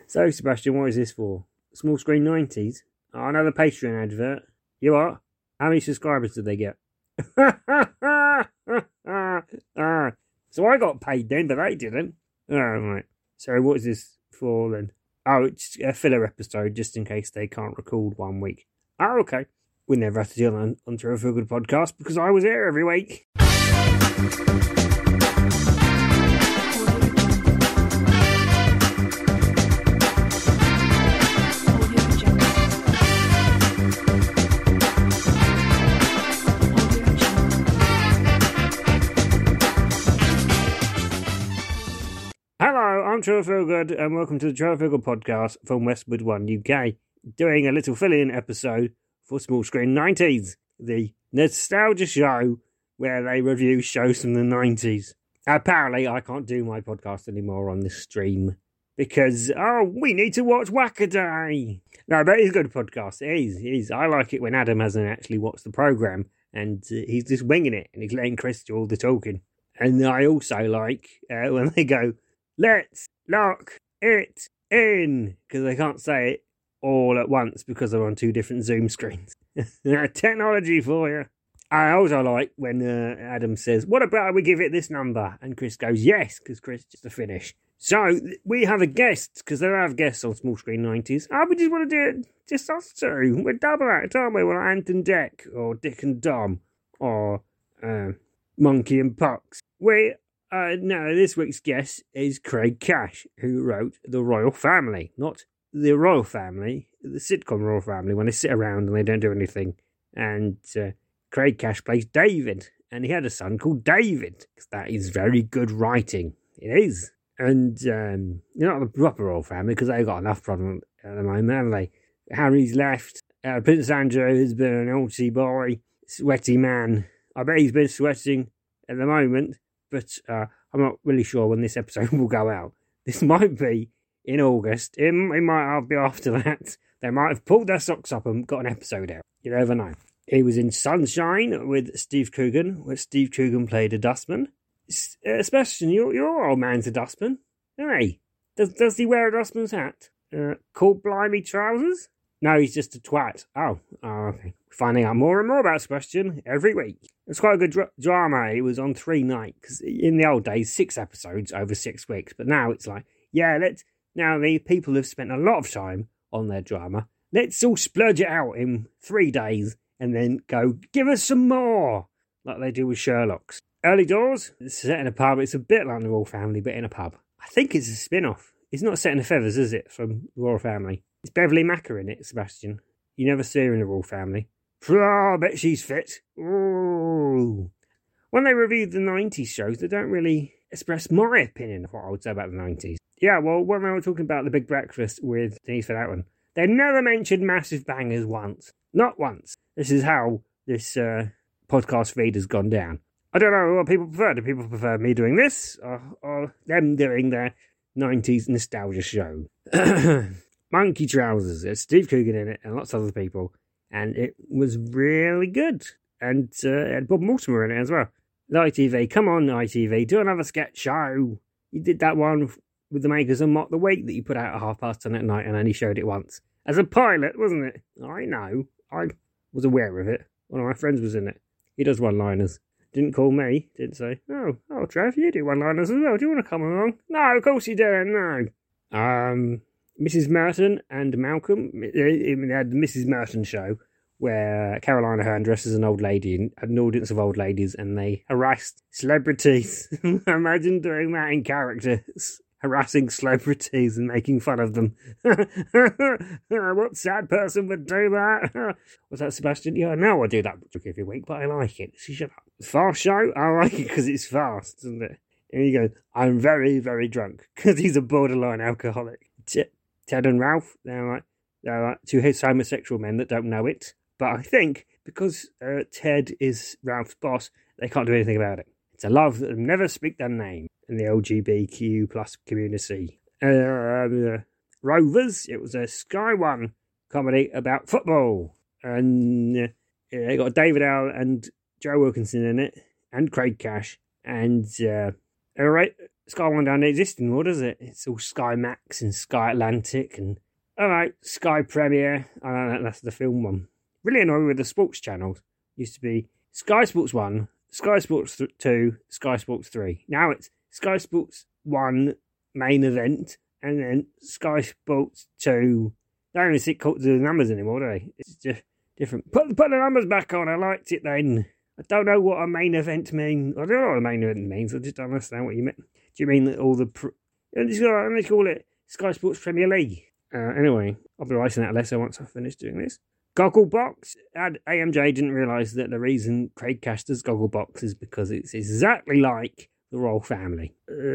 So, Sebastian, what is this for? Small Screen 90s? Oh, another Patreon advert. You what? How many subscribers did they get? So I got paid then, but they didn't. Oh, right. So what is this for then? Oh, it's a filler episode, just in case they can't record 1 week. Oh, okay. We never have to deal on Trevor Feel Good podcast because I was here every week. I'm Trevor Feelgood, and welcome to the Trevor Feelgood podcast from Westwood One UK, doing a little fill-in episode for Small Screen 90s, the nostalgia show where they review shows from the 90s. Apparently, I can't do my podcast anymore on this stream because, we need to watch Whack-A-Day. No, but it's a good podcast. It is. I like it when Adam hasn't actually watched the programme and he's just winging it and he's letting Chris do all the talking. And I also like when they go, "Let's lock it in," because they can't say it all at once because they're on two different Zoom screens. Technology for you. I also like when Adam says, "What about we give it this number?" And Chris goes, "Yes," because Chris just to finish. So we have a guest, because they don't have guests on Small Screen 90s. We just want to do it, just us two. We're double act, aren't we? We're Ant and Dec, or Dick and Dom, or Monkey and Pox. No, this week's guest is Craig Cash, who wrote The Royal Family. Not The Royal Family, the sitcom Royal Family, when they sit around and they don't do anything. And Craig Cash plays David, and he had a son called David, because that is very good writing. It is. And not the proper Royal Family, because they've got enough problem at the moment, haven't they? Harry's left. Prince Andrew has been a naughty boy, sweaty man. I bet he's been sweating at the moment. But I'm not really sure when this episode will go out. This might be in August. It might be after that. They might have pulled their socks up and got an episode out. You never know. He was in Sunshine with Steve Coogan, where Steve Coogan played a dustman. Sebastian, your old man's a dustman, isn't he? Does he wear a dustman's hat? Cool blimey trousers? No, he's just a twat. Oh, okay. Finding out more and more about Sebastian every week. It's quite a good drama. It was on 3 nights. Because in the old days, 6 episodes over 6 weeks. But now it's like, now the people have spent a lot of time on their drama. Let's all splurge it out in 3 days and then go, give us some more. Like they do with Sherlock's. Early Doors, it's set in a pub. It's a bit like the Royal Family, but in a pub. I think it's a spin-off. It's not set in the Feathers, is it, from the Royal Family? It's Beverly Macker in it, Sebastian. You never see her in the Royal Family. I bet she's fit. Ooh. When they reviewed the 90s shows, they don't really express my opinion of what I would say about the 90s. Yeah, well, when they were talking about The Big Breakfast with Denise Van Outen, they never mentioned Massive Bangers once. Not once. This is how this podcast feed has gone down. I don't know what people prefer. Do people prefer me doing this or them doing their 90s nostalgia show? Monkey Trousers. It's Steve Coogan in it and lots of other people. And it was really good. And it had Bob Mortimer in it as well. ITV, come on ITV, do another sketch show. You did that one with the makers of Mock the Week that you put out at 10:30 at night and only showed it once. As a pilot, wasn't it? I know. I was aware of it. One of my friends was in it. He does one-liners. Didn't call me. Didn't say, oh, Trev, you do one-liners as well. Do you want to come along? No, of course you don't. No. Mrs. Merton and Malcolm, they had the Mrs. Merton show where Caroline Aherne dresses an old lady and had an audience of old ladies and they harassed celebrities. Imagine doing that in characters, harassing celebrities and making fun of them. What sad person would do that? Was that Sebastian? Yeah, no, I do that every week, but I like it. So shut up. Fast show? I like it because it's fast, isn't it? And he goes, I'm very, very drunk because he's a borderline alcoholic. Ted and Ralph, they're like two homosexual men that don't know it. But I think because Ted is Ralph's boss, they can't do anything about it. It's a love that will never speak their name in the LGBTQ plus community. Rovers, it was a Sky One comedy about football. And they got David Al and Joe Wilkinson in it, and Craig Cash. And Sky One don't exist anymore, does it? It's all Sky Max and Sky Atlantic and Sky Premiere. I don't know, that's the film one. Really annoying with the sports channels. Used to be Sky Sports 1, Sky Sports 2, Sky Sports 3. Now it's Sky Sports 1 main event and then Sky Sports 2. They don't even see the numbers anymore, do they? It's just different. Put the numbers back on. I liked it then. I don't know what a main event means. I don't know what a main event means. I just don't understand what you meant. Do you mean that all the... Let's call it Sky Sports Premier League. Anyway, I'll be writing that letter once I've finished doing this. Gogglebox. AMJ didn't realise that the reason Craig Cash does Gogglebox is because it's exactly like the Royal Family.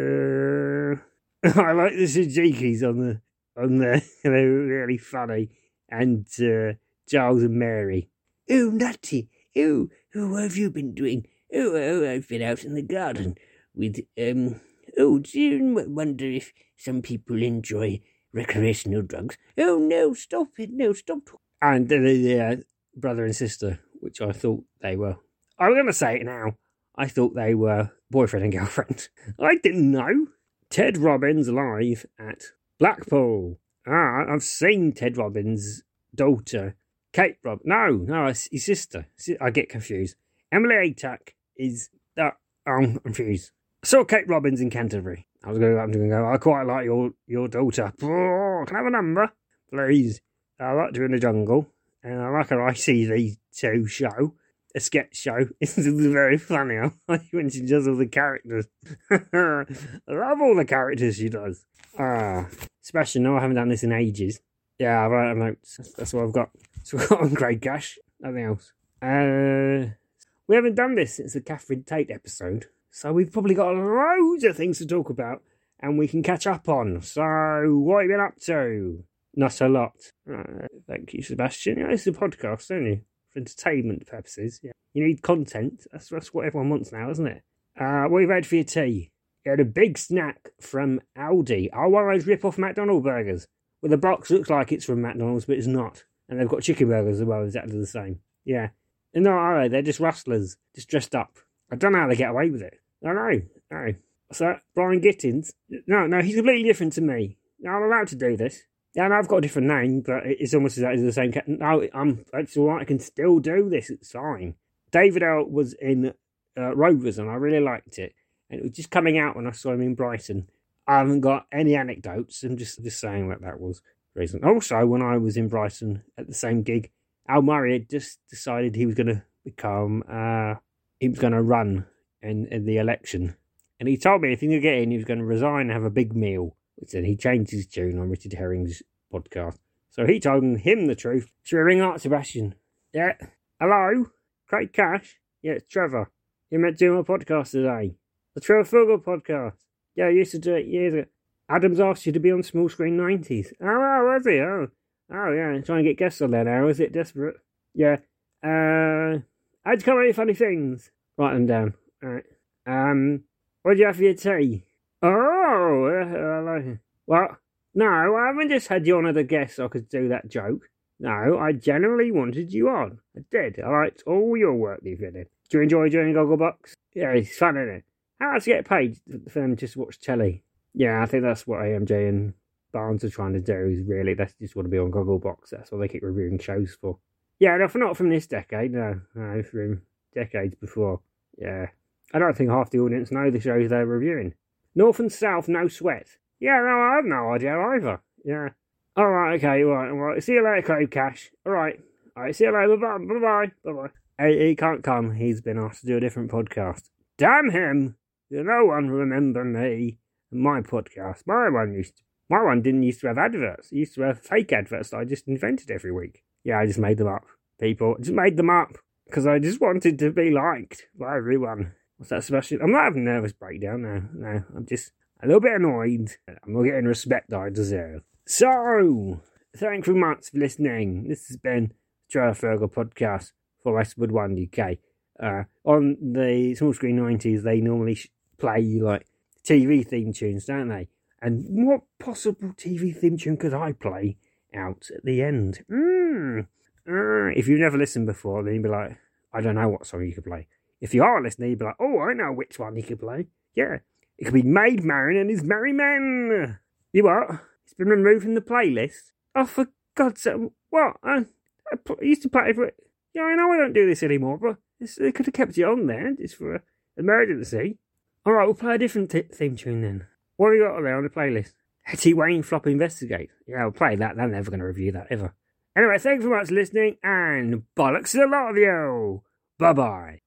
I like the Sajikis on there. They're really funny. And Charles and Mary. Oh, Nutty. Oh, what have you been doing? Oh, I've been out in the garden with, do you wonder if some people enjoy recreational drugs? Oh, no, stop it. No, stop. And the brother and sister, which I thought they were. I'm going to say it now. I thought they were boyfriend and girlfriend. I didn't know. Ted Robbins live at Blackpool. I've seen Ted Robbins' daughter, Kate Robbins. No, it's his sister. I get confused. Emily Atack is that. I'm confused. I saw Kate Robbins in Canterbury. I'm going to go, I quite like your daughter. Oh, can I have a number? Please. I like her in the jungle. And I like her ITV2 show. A sketch show. It's very funny. I like when she does all the characters. I love all the characters she does. Sebastian, no, I haven't done this in ages. Yeah, I write notes. That's what I've got. So we've got on Craig Cash. Nothing else. We haven't done this since the Catherine Tate episode. So we've probably got loads of things to talk about. And we can catch up on. So, what have you been up to? Not a lot. Thank you, Sebastian. It's a podcast, don't you? For entertainment purposes. Yeah. You need content. That's what everyone wants now, isn't it? What have you had for your tea? You had a big snack from Aldi. One of those rip-off McDonald's burgers. Well, the box looks like it's from McDonald's, but it's not. And they've got chicken burgers as well, exactly the same. Yeah. No, are they? They're just rustlers, just dressed up. I don't know how they get away with it. I don't know. What's that? Brian Gittins? No, he's completely different to me. No, I'm allowed to do this. Yeah, no, I've got a different name, but it's almost exactly the same. No, it's all right. I can still do this. It's fine. David Earl was in Rovers, and I really liked it. And it was just coming out when I saw him in Brighton. I haven't got any anecdotes. I'm just saying that was the reason. Also, when I was in Brighton at the same gig, Al Murray had just decided he was going to he was going to run in the election. And he told me if he could get in, he was going to resign and have a big meal. Which then he changed his tune on Richard Herring's podcast. So he told him the truth. Should we ring up Sebastian? Yeah. Hello? Craig Cash? Yeah, it's Trevor. You meant to do my podcast today. The Trevor Fogel podcast. Yeah, I used to do it years ago. Adam's asked you to be on Small Screen 90s. Oh, was he? Oh, yeah. Trying to get guests on there now. Is it desperate? Yeah. How'd you come up with funny things? Write them down. All right. What'd you have for your tea? Oh, I like it. What? No, I haven't just had you on as a guest so I could do that joke. No, I genuinely wanted you on. I did. I liked all your work you've been in. Do you enjoy doing Gogglebox? Yeah, it's fun, isn't it? How much do you get paid for them to just watch telly? Yeah, I think that's what AMJ and Barnes are trying to do, is really, they just want to be on Gogglebox. That's what they keep reviewing shows for. Yeah, no, not from this decade, no, from decades before. Yeah. I don't think half the audience know the shows they're reviewing. North and South, No Sweat. Yeah, no, I have no idea either. Yeah. All right, okay, all right. See you later, Craig Cash. All right, see you later. Bye-bye. He can't come. He's been asked to do a different podcast. Damn him! No one remember me and my podcast. My one didn't used to have adverts. It used to have fake adverts that I just invented every week. Yeah, I just made them up. People, I just made them up because I just wanted to be liked by everyone. What's that, Sebastian? I'm not having a nervous breakdown now. No, I'm just a little bit annoyed. I'm not getting respect that I deserve. So, thank you very much for listening. This has been the Trevor Fogel podcast for Westwood One UK. On the Small Screen 90s, they normally play like TV theme tunes, don't they? And what possible TV theme tune could I play out at the end? If you've never listened before, then you'd be like, I don't know what song you could play. If you are listening, you'd be like, oh, I know which one you could play. Yeah. It could be Maid Marian and his merry men. You what? It's been removed from the playlist? Oh, for God's sake, what? I used to play for it. Yeah, I know I don't do this anymore, but they could have kept it on there, just for an emergency. Alright, we'll play a different theme tune then. What have you got there on the playlist? Hetty Wayne Flop Investigate. Yeah, I'll play that. They're never going to review that, ever. Anyway, thank you very much for listening, and bollocks to a lot of you. Bye-bye.